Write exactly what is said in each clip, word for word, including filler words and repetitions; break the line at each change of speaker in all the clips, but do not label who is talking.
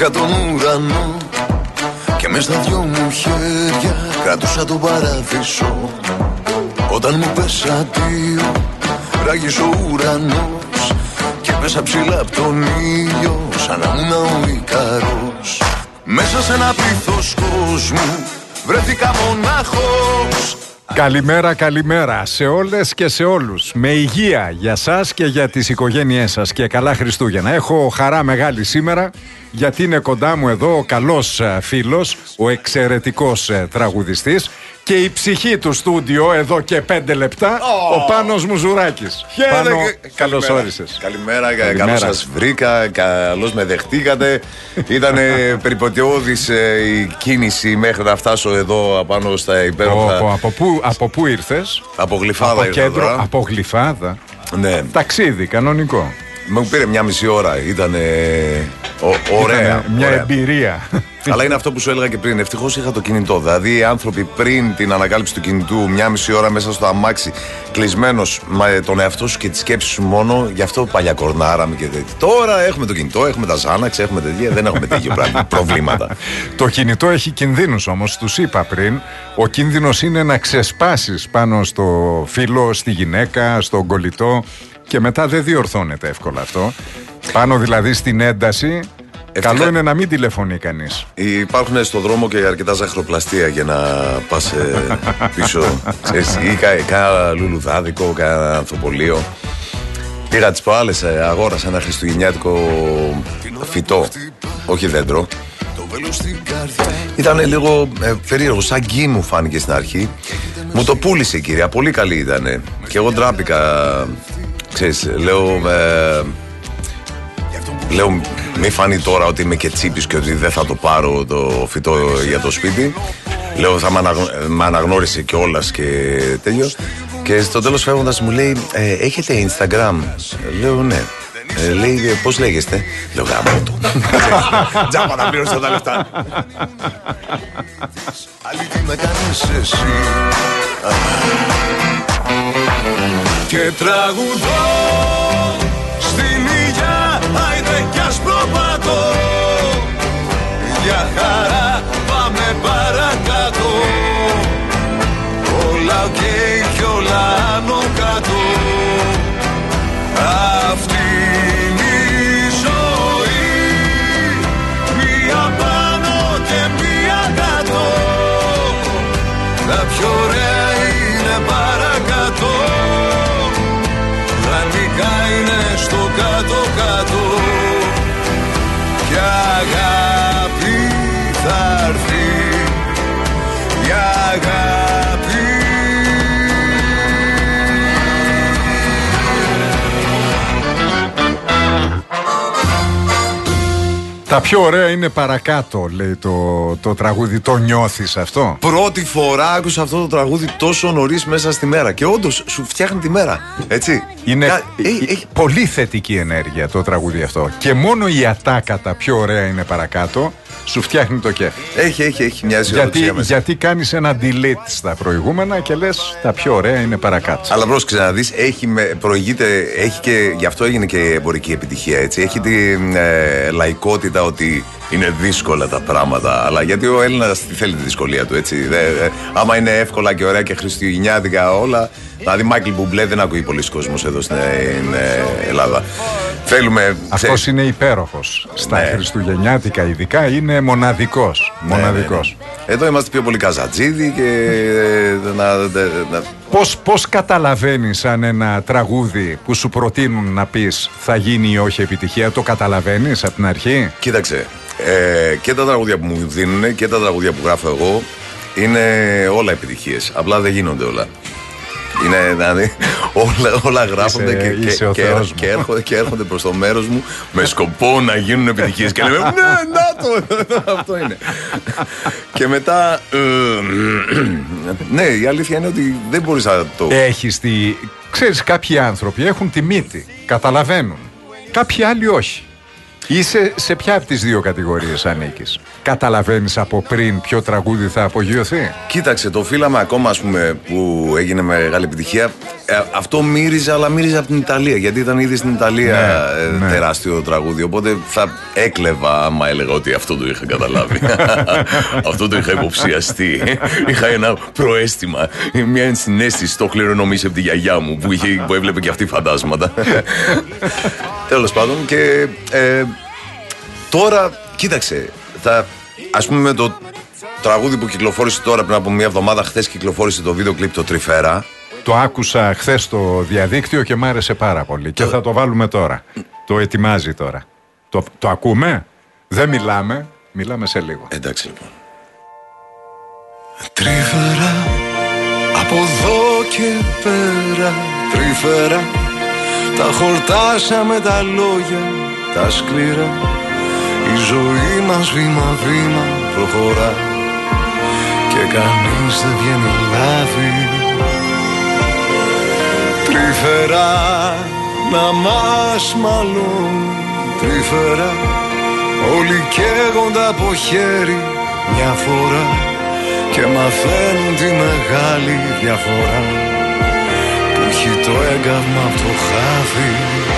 Είχα τον ουρανό και μες στα δυο μου χέρια κρατούσα τον παράδεισο. Όταν μου πες αντίο, ράγισε ο ουρανός και πέσα ψηλά απ' τον ήλιο σαν να ήμουν ο Ικαρός. Μέσα σε ένα πλήθος κόσμου βρέθηκα μονάχος.
Καλημέρα, καλημέρα σε όλες και σε όλους. Με υγεία για σας και για τις οικογένειές σας και καλά Χριστούγεννα. Έχω χαρά μεγάλη σήμερα γιατί είναι κοντά μου εδώ ο καλός φίλος, ο εξαιρετικός τραγουδιστής και η ψυχή του στούντιο εδώ και πέντε λεπτά, oh. ο Πάνος Μουζουράκης. Πάνο, καλώς όρισες.
Καλημέρα, καλημέρα. Καλώς σας βρήκα, καλώς με δεχτήκατε. Ήταν περιπετειώδης η κίνηση μέχρι να φτάσω εδώ απάνω στα υπέροχα.
Oh, από, πού, από πού ήρθες?
Από Γλυφάδα.
Από κέντρο, από Γλυφάδα.
Ναι.
Ταξίδι, κανονικό.
Μου πήρε μια μισή ώρα, ήταν ωραία.
Ήτανε μια
ωραία.
εμπειρία.
Αλλά είναι αυτό που σου έλεγα και πριν. Ευτυχώς είχα το κινητό. Δηλαδή, οι άνθρωποι πριν την ανακάλυψη του κινητού, μια μισή ώρα μέσα στο αμάξι, κλεισμένος με τον εαυτό σου και τη σκέψη σου μόνο, γι' αυτό παλιά κορνάραμε και τέτοια. Τώρα έχουμε το κινητό, έχουμε τα Ζάναξ, έχουμε τέτοια. Δεν έχουμε τέτοιο πράγμα. Προβλήματα.
Το κινητό έχει κινδύνους όμως, τους είπα πριν. Ο κίνδυνος είναι να ξεσπάσεις πάνω στο φίλο, στη γυναίκα, στον κολλητό. Και μετά δεν διορθώνεται εύκολα αυτό. Πάνω δηλαδή στην ένταση. Ευτυχα... Καλό είναι να μην τηλεφωνεί κανείς.
Υπάρχουν στον δρόμο και αρκετά ζαχαροπλαστεία για να πας πίσω. Ξέρεις, ή κάνα λουλουδάδικο, κάνα ανθοπολείο. Πήγα τις προάλλες, αγόρασα ένα χριστουγεννιάτικο φυτό, όχι δέντρο. Ήταν λίγο ε, περίεργο, σαν γκί μου φάνηκε στην αρχή. Μου το πούλησε η κυρία, πολύ καλή ήταν. Και εγώ ντράπηκα. Ξέρεις, λέω, ε, λέω μη φανεί τώρα ότι είμαι και τσίπης και ότι δεν θα το πάρω το φυτό για το σπίτι. Λέω θα με αναγνω, αναγνώρισε κιόλας και τέτοιο. Και στο τέλος φεύγοντας μου λέει ε, έχετε Instagram? Λέω ναι. Ε, λέει πώς λέγεστε? Λέω γάμο του. Τζάμπα να πλήρωσα τα λεφτά.
Άλλη τι με κάνεις εσύ και τραγουδώ στην υγειά, άιντε κι ας προπατώ. Για χαρά πάμε παρακάτω. Όλα οκ κι όλα άνω κάτω. Αυτή είναι η ζωή, μία πάνω και μία κάτω. Τα πιο ωραία είναι παρακάτω. Είναι στο κάτω-κάτω κι αγάπη θα έρθει, η αγάπη.
Τα πιο ωραία είναι παρακάτω, λέει το, το τραγούδι. Το νιώθεις αυτό?
Πρώτη φορά άκουσα αυτό το τραγούδι τόσο νωρίς μέσα στη μέρα. Και όντως σου φτιάχνει τη μέρα. Έτσι.
Είναι
Κα...
έχει, έχει πολύ θετική ενέργεια το τραγούδι αυτό. Και μόνο η ατάκα τα πιο ωραία είναι παρακάτω σου φτιάχνει το κέφι.
Έχει, έχει, έχει μια αισιοδοξία
γιατί,
μέσα.
γιατί κάνεις ένα delete στα προηγούμενα και λες τα πιο ωραία είναι παρακάτω.
Αλλά πρόσεξε να δεις, έχει, προηγείται, έχει και, γι' αυτό έγινε και εμπορική επιτυχία, έτσι. Έχει την ε, λαϊκότητα ότι είναι δύσκολα τα πράγματα, αλλά γιατί ο Έλληνας θέλει τη δυσκολία του, έτσι. Δε, δε, άμα είναι εύκολα και ωραία και χριστουγεννιάτικα όλα, δηλαδή Μάικλ Μπουμπλέ δεν ακούει πολλοί κόσμος εδώ στην ε, Ελλάδα. Θέλουμε...
Αυτός είναι υπέροχος. Στα ναι. χριστουγεννιάτικα ειδικά είναι μοναδικός.
Ναι,
μοναδικός.
Ναι, ναι. Εδώ είμαστε πιο πολύ καζατζίδι και... να, να...
Πώς, πώς καταλαβαίνεις αν ένα τραγούδι που σου προτείνουν να πεις θα γίνει ή όχι επιτυχία? Το καταλαβαίνεις από την αρχή?
Κοίταξε, ε, και τα τραγούδια που μου δίνουν και τα τραγούδια που γράφω εγώ είναι όλα επιτυχίες. Απλά δεν γίνονται όλα. Είναι, δηλαδή, όλα, όλα γράφονται
είσαι,
και,
είσαι
και, και, και, έρχονται, και έρχονται προς το μέρος μου με σκοπό να γίνουν επιτυχίες. Και λέμε, ναι, να το, αυτό είναι. Και μετά, ε, ναι, η αλήθεια είναι ότι δεν μπορείς να το...
Έχεις τη... Ξέρεις, κάποιοι άνθρωποι έχουν τη μύτη, καταλαβαίνουν. Κάποιοι άλλοι όχι. Είσαι σε ποια από τις δύο κατηγορίες ανήκεις? Καταλαβαίνεις από πριν ποιο τραγούδι θα απογειωθεί?
Κοίταξε, το Φύλαμε ακόμα, ας πούμε, που έγινε μεγάλη επιτυχία, ε, αυτό μύριζε, αλλά μύριζε από την Ιταλία, γιατί ήταν ήδη στην Ιταλία ναι, ε, ναι. τεράστιο τραγούδι, οπότε θα έκλεβα άμα έλεγα ότι αυτό το είχα καταλάβει. Αυτό το είχα υποψιαστεί. Είχα ένα προαίσθημα, μια ενσυναίσθηση, το κληρονομήσει από τη γιαγιά μου που, είχε, που έβλεπε και αυτή φαντάσματα. Τέλος πάντων, και ε, τώρα, κοίταξε, θα, ας πούμε με το τραγούδι που κυκλοφόρησε τώρα πριν από μια εβδομάδα, χθες κυκλοφόρησε το βίντεο κλιπ, το Τρυφερά.
Το άκουσα χθες στο διαδίκτυο και μ' άρεσε πάρα πολύ και θα το βάλουμε τώρα. Το ετοιμάζει τώρα. Το, το ακούμε? Δεν μιλάμε, μιλάμε σε λίγο.
Εντάξει λοιπόν.
Τρυφερά, από εδώ και πέρα, τρυφερά, τα χορτάσαμε τα λόγια, τα σκληρά. Η ζωή μας βήμα-βήμα προχωρά και κανείς δεν βγαίνει λάδι. Τρυφερά να μας μαλώνουν, τρυφερά όλοι καίγονται από χέρι μια φορά και μαθαίνουν τη μεγάλη διαφορά που έχει το έγκαυμα από το χάδι.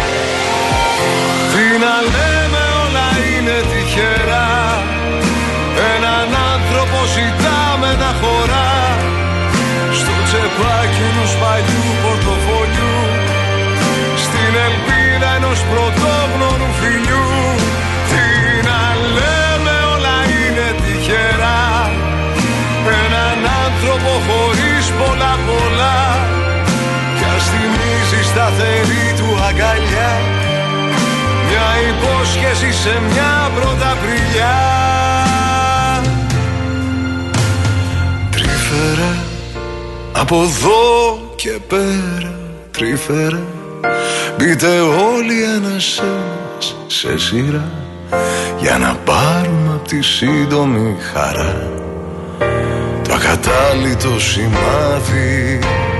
Τι να λέμε, όλα είναι τυχερά. Έναν άνθρωπο ζητάμε να χωρά στο τσεπάκι ενός παλιού πορτοφολιού, στην ελπίδα ενός πρωτόγνωρου φιλιού. Τι να λέμε, όλα είναι τυχερά. Έναν άνθρωπο χωρίς πολλά πολλά κι ας θυμίζει σταθερή του αγκαλιά, μια υπόσχεση σε μια πρωταπριλιά. Τρυφερά, από εδώ και πέρα, τρυφερά, μπείτε όλοι ένας ένας σε σειρά για να πάρουμε απ' τη σύντομη χαρά το ακατάλητο σημάδι.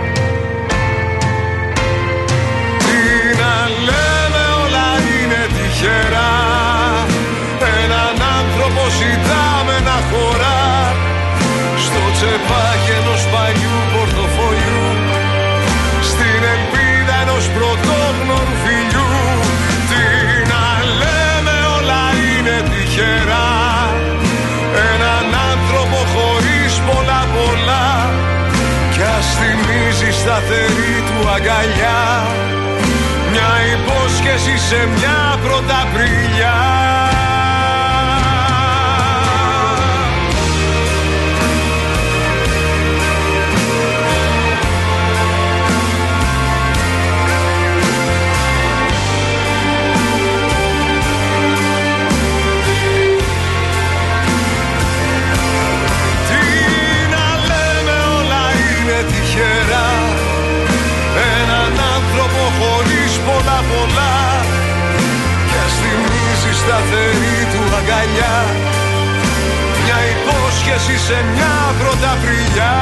Τι να λέμε, όλα είναι τυχερά. Έναν άνθρωπο ζητάμε να χωρά στο τσεπάκι ενός παλιού πορτοφολιού, στην ελπίδα ενός πρωτόγνωρου φιλιού. Τι να λέμε, όλα είναι τυχερά. Έναν άνθρωπο χωρίς πολλά πολλά κι ας θυμίζει σταθερή του αγκαλιά, μια υπόσχεση σε μια πρωταπριλιά. Έναν άνθρωπο χωρίς πολλά πολλά κι ας θυμίζει σταθερή του αγκαλιά, μια υπόσχεση σε μια πρωταπριλιά.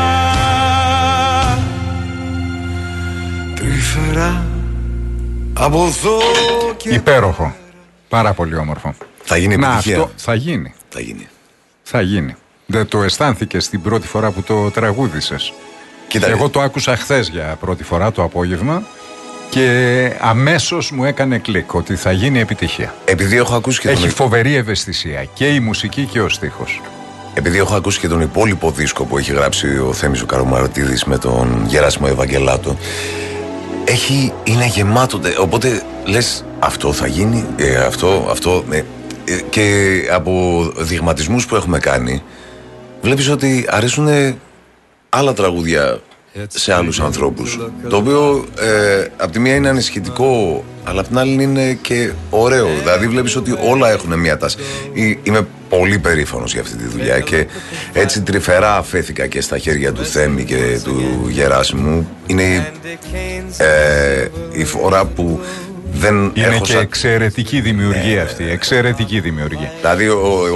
Τρυφερά, από εδώ και...
Υπέροχο, πάρα πολύ όμορφο.
Θα γίνει επιτυχία.
Να, αυτό θα γίνει.
Θα γίνει.
Θα γίνει. Δεν το αισθάνθηκες την πρώτη φορά που το τραγούδησες?
Κοίτα,
εγώ το άκουσα χθες για πρώτη φορά το απόγευμα και αμέσως μου έκανε κλικ ότι θα γίνει επιτυχία.
Επειδή έχω ακούσει και
Έχει
τον...
φοβερή ευαισθησία και η μουσική και ο στίχος.
Επειδή έχω ακούσει και τον υπόλοιπο δίσκο που έχει γράψει ο Θέμης ο Καρομαρωτίδης με τον Γεράσιμο Ευαγγελάτο, έχει, είναι γεμάτο, οπότε λες αυτό θα γίνει, ε, αυτό, αυτό ε, ε, και από δειγματισμούς που έχουμε κάνει βλέπεις ότι αρέσουν άλλα τραγούδια σε άλλους ανθρώπους, το οποίο ε, απ' τη μία είναι ανησυχητικό αλλά απ' την άλλη είναι και ωραίο, δηλαδή βλέπεις ότι όλα έχουν μία τάση. Είμαι πολύ περήφανος για αυτή τη δουλειά και έτσι τρυφερά αφέθηκα και στα χέρια του Θέμη και του Γεράσιμου. Είναι ε, η φορά που δεν
είναι
έχω
και
σαν...
εξαιρετική δημιουργία αυτή, εξαιρετική δημιουργία.
Δηλαδή ο, ο,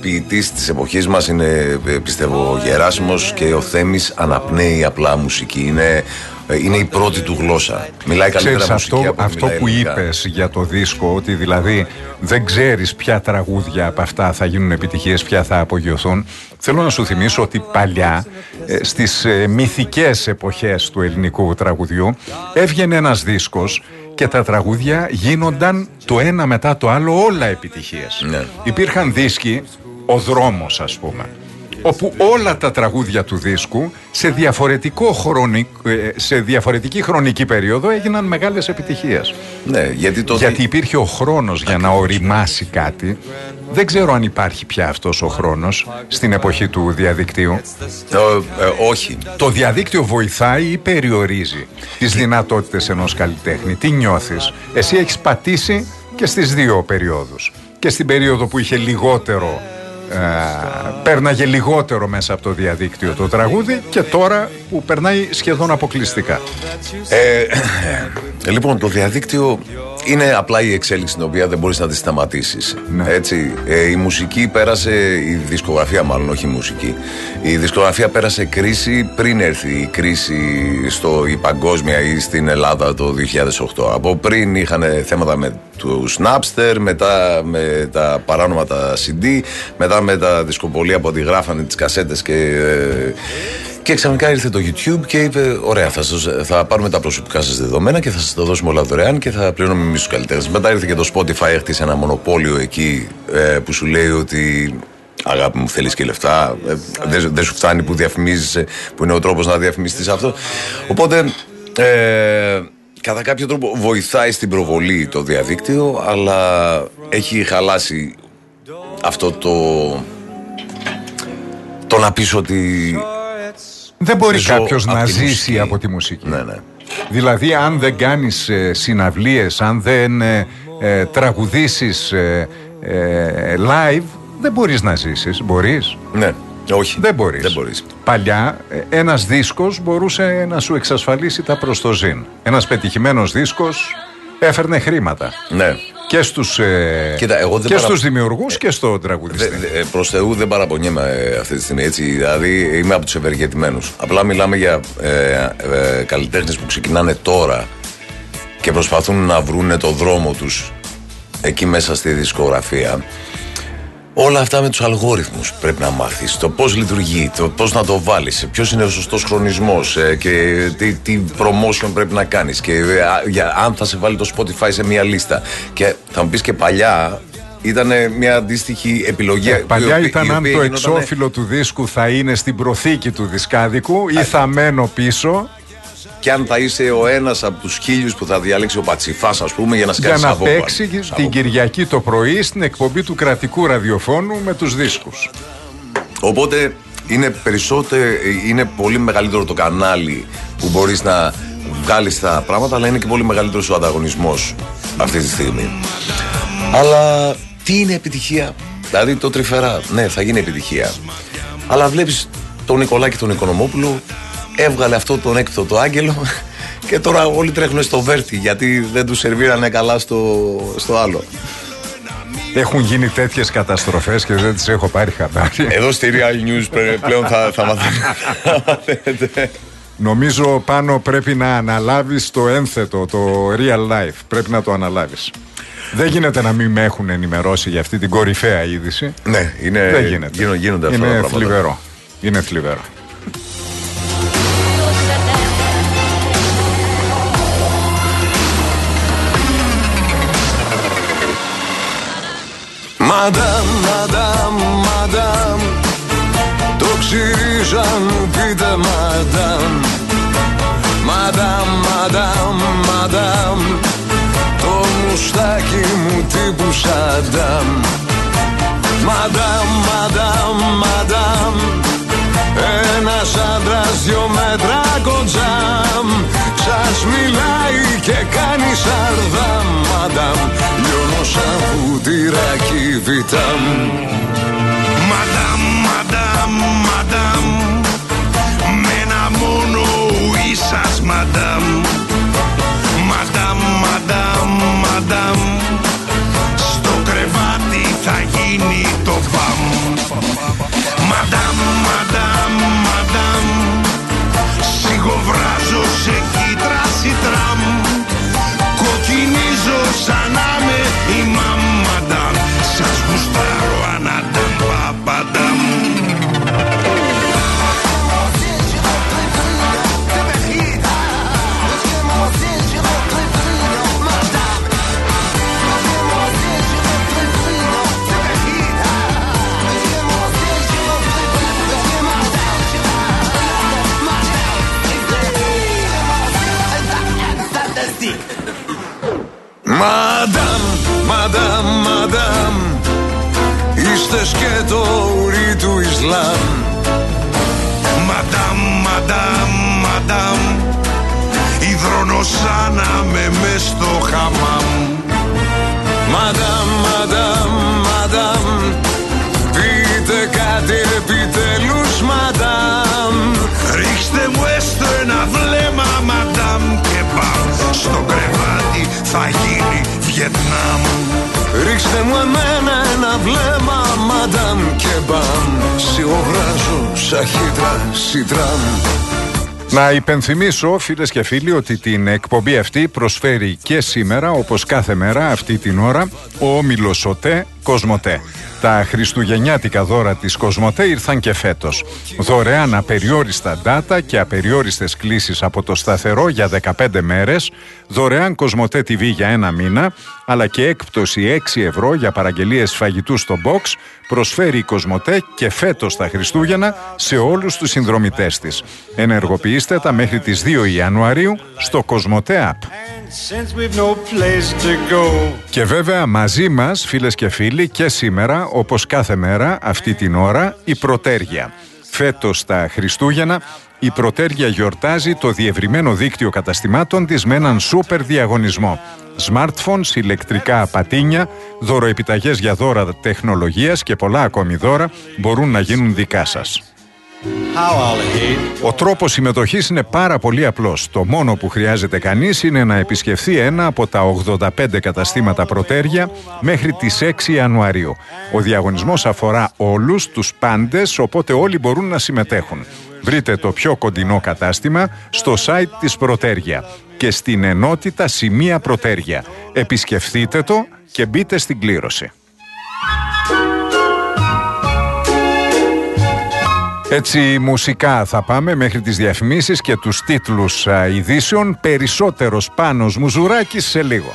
ποιητής της εποχής μας είναι, πιστεύω, ο Γεράσιμος, και ο Θέμης αναπνέει απλά μουσική. Είναι, είναι η πρώτη του γλώσσα. Μιλάει καλύτερα
Ξέρεις,
μουσική
αυτό,
από
αυτό που είπες για το δίσκο, ότι δηλαδή δεν ξέρεις ποια τραγούδια από αυτά θα γίνουν επιτυχίες, ποια θα απογειωθούν. Θέλω να σου θυμίσω ότι παλιά, στις μυθικές εποχές του ελληνικού τραγουδιού, έβγαινε ένας δίσκος και τα τραγούδια γίνονταν το ένα μετά το άλλο όλα επιτυχίες.
Ναι.
Υπήρχαν δίσκοι, ο Δρόμος ας πούμε, όπου όλα τα τραγούδια του δίσκου σε, διαφορετικό χρονικ... σε διαφορετική χρονική περίοδο έγιναν μεγάλες επιτυχίες.
Ναι, γιατί, τότε...
γιατί υπήρχε ο χρόνος για να οριμάσει κάτι. Δεν ξέρω αν υπάρχει πια αυτός ο χρόνος στην εποχή του διαδικτύου.
Ε, ε, όχι.
Το διαδίκτυο βοηθάει ή περιορίζει τις δυνατότητες ενός καλλιτέχνη? Τι νιώθεις? Εσύ έχεις πατήσει και στις δύο περιόδους. Και στην περίοδο που είχε λιγότερο, ε, πέρναγε λιγότερο μέσα από το διαδίκτυο το τραγούδι, και τώρα που περνάει σχεδόν αποκλειστικά.
Ε, ε, λοιπόν, το διαδίκτυο είναι απλά η εξέλιξη την οποία δεν μπορείς να τη σταματήσεις.
Ναι.
Έτσι, ε, η μουσική πέρασε, η δισκογραφία μάλλον, όχι η μουσική. Η δισκογραφία πέρασε κρίση πριν έρθει η κρίση στο, η παγκόσμια ή στην Ελλάδα το δύο χιλιάδες οκτώ. Από πριν είχαν θέματα με τους Napster, μετά με τα παράνομα τα σι ντι, μετά με τα δισκοπολία που αντιγράφανε τις κασέτες και... Ε, Και ξαφνικά ήρθε το YouTube και είπε: ωραία, θα, σας, θα πάρουμε τα προσωπικά σας δεδομένα και θα σας τα δώσουμε όλα δωρεάν και θα πληρώνουμε εμείς τους καλλιτέχνες. Μετά ήρθε και το Spotify, έχτισε ένα μονοπόλιο εκεί, ε, που σου λέει ότι αγάπη μου, θέλεις και λεφτά, ε, δεν, δεν σου φτάνει που διαφημίζεις, που είναι ο τρόπος να διαφημιστείς αυτό. Οπότε, ε, κατά κάποιο τρόπο βοηθάει στην προβολή το διαδίκτυο, αλλά έχει χαλάσει αυτό το, το να πεις ότι...
Δεν μπορεί κάποιος να
από
ζήσει
μουσική.
από τη μουσική.
Ναι, ναι.
Δηλαδή, αν δεν κάνεις ε, συναυλίες, αν δεν ε, ε, τραγουδήσεις ε, ε, live, δεν μπορείς να ζήσεις. Μπορείς?
Ναι, όχι.
Δεν μπορείς.
Δεν μπορείς.
Παλιά, ε, ένας δίσκος μπορούσε να σου εξασφαλίσει τα προστοζήν. Ένας πετυχημένος δίσκος έφερνε χρήματα.
Ναι.
Και στους, ε,
Κοίτα, εγώ δεν
και
παρα...
στους δημιουργούς και στον τραγουδιστή.
Δε, προς Θεού δεν παραπονιέμαι ε, αυτή τη στιγμή, έτσι, δηλαδή είμαι από τους ευεργετημένους. Απλά μιλάμε για ε, ε, καλλιτέχνες που ξεκινάνε τώρα και προσπαθούν να βρούνε το δρόμο τους εκεί μέσα στη δισκογραφία. Όλα αυτά με τους αλγόριθμους πρέπει να μάθεις. Το πώς λειτουργεί, το πώς να το βάλεις, ποιος είναι ο σωστός χρονισμός, ε, και τι, τι promotion πρέπει να κάνεις, και ε, για, αν θα σε βάλει το Spotify σε μια λίστα. Και θα μου πεις, και παλιά ήταν μια αντίστοιχη επιλογή.
Ε, παλιά
η,
ήταν
η
αν το
γινότανε...
εξώφυλλο του δίσκου θα είναι στην προθήκη του δισκάδικου ή θα μένω πίσω.
Και αν θα είσαι ο ένας από τους χίλιους που θα διαλέξει ο Πατσιφάς, ας πούμε, για να σκάσει
Για να
από
παίξει
πάνω.
την Κυριακή το πρωί στην εκπομπή του κρατικού ραδιοφώνου με τους δίσκους.
Οπότε είναι περισσότερο, είναι πολύ μεγαλύτερο το κανάλι που μπορείς να βγάλεις τα πράγματα, αλλά είναι και πολύ μεγαλύτερος ο ανταγωνισμός αυτή τη στιγμή. Αλλά τι είναι επιτυχία? Δηλαδή το Τρυφερά, ναι, θα γίνει επιτυχία. Αλλά βλέπεις τον Νικολάκη τον Οικονομόπουλο, έβγαλε αυτό τον έκπτωτο άγγελο και τώρα όλοι τρέχουν στο Βέρτι γιατί δεν τους σερβίρανε καλά στο, στο άλλο.
Έχουν γίνει τέτοιες καταστροφές και δεν τις έχω πάρει χαμπάρι.
Εδώ στη Real News πλέον θα, θα μαθαίνετε.
Νομίζω πάνω πρέπει να αναλάβεις το ένθετο, το real life. Πρέπει να το αναλάβεις. Δεν γίνεται να μην με έχουν ενημερώσει για αυτή την κορυφαία είδηση.
Ναι, είναι,
δεν γίνεται.
Γίνον, γίνονται αυτά
είναι
τα πράγματα.
θλιβερό. Είναι θλιβερό.
Μαντάμ, μαντάμ, μαντάμ, το ξυρίζαν, πείτε μαντάμ. Μαντάμ, μαντάμ, μαντάμ, το μουστάκι μου τύπου Σαντάμ. Μαντάμ, μαντάμ, μαντάμ, ένας άντρας δυο μέτρα κοντζάμ. Σας μιλάει και κάνει σαρδάμ. Μαντάμ, λιώνω σαν πουτυράκι βιτάμ.
Μαντάμ, μαντάμ, μαντάμ, με ένα μόνο ουί σας μαντάμ. Μαντάμ, μαντάμ, μαντάμ, στο κρεβάτι θα γίνει το μπαμ.
Μαντάμ, μαντάμ, μαντάμ, είστε σκέτο ουρί του Ισλάμ.
Μαντάμ, μαντάμ, μαντάμ, υδρονοσάναμε μες στο χαμάμ.
Μαντάμ, μαντάμ, μαντάμ, πείτε κάτι επιτέλους, μαντάμ.
Ρίξτε μου έστω ένα βλέμμα, μαντάμ, και μπαμ, στο κρεβάτι θα γίνει Βιετνάμ.
Ρίξτε μου εμένα ένα βλέμμα, μαντάμ, και μπαμ, σιγοβράζω σαν χύτρα σιτράμ.
Να υπενθυμίσω, φίλες και φίλοι, ότι την εκπομπή αυτή προσφέρει και σήμερα, όπως κάθε μέρα αυτή την ώρα, ο όμιλος ΟΤΕ Κοσμοτέ. Τα χριστουγεννιάτικα δώρα της Κοσμοτέ ήρθαν και φέτος. Δωρεάν απεριόριστα data και απεριόριστες κλήσεις από το σταθερό για δεκαπέντε μέρες, δωρεάν Κοσμοτέ τι βι για ένα μήνα, αλλά και έκπτωση έξι ευρώ για παραγγελίες φαγητού στο box, προσφέρει η Κοσμοτέ και φέτος τα Χριστούγεννα σε όλους τους συνδρομητές της. Ενεργοποιήστε τα μέχρι τις δύο Ιανουαρίου στο Κοσμοτέ App. Και βέβαια μαζί μας, φίλες και φίλοι, και σήμερα, όπως κάθε μέρα αυτή την ώρα, η Πρωτέργεια. Φέτος τα Χριστούγεννα η Πρωτέργεια γιορτάζει το διευρυμένο δίκτυο καταστημάτων της με έναν σούπερ διαγωνισμό. Smartphones, ηλεκτρικά πατίνια, δωροεπιταγές για δώρα τεχνολογίας και πολλά ακόμη δώρα μπορούν να γίνουν δικά σας. Ο τρόπος συμμετοχής είναι πάρα πολύ απλός. Το μόνο που χρειάζεται κανείς είναι να επισκεφθεί ένα από τα ογδόντα πέντε καταστήματα Πρωτέργεια μέχρι τις έξι Ιανουαρίου. Ο διαγωνισμός αφορά όλους τους πάντες, οπότε όλοι μπορούν να συμμετέχουν. Βρείτε το πιο κοντινό κατάστημα στο site της Πρωτέργεια και στην ενότητα Σημεία Πρωτέργεια. Επισκεφθείτε το και μπείτε στην κλήρωση. Έτσι μουσικά θα πάμε μέχρι τις διαφημίσεις και τους τίτλους α, ειδήσεων. Περισσότερος Πάνος Μουζουράκης σε λίγο.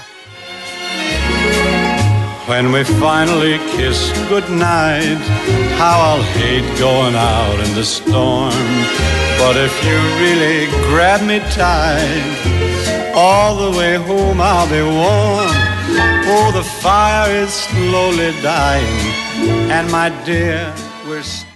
When we finally kiss goodnight, how I'll hate going out in the storm. But if you really grab me tight, all the way home I'll be warm. Oh, the fire is slowly dying, and my dear, we're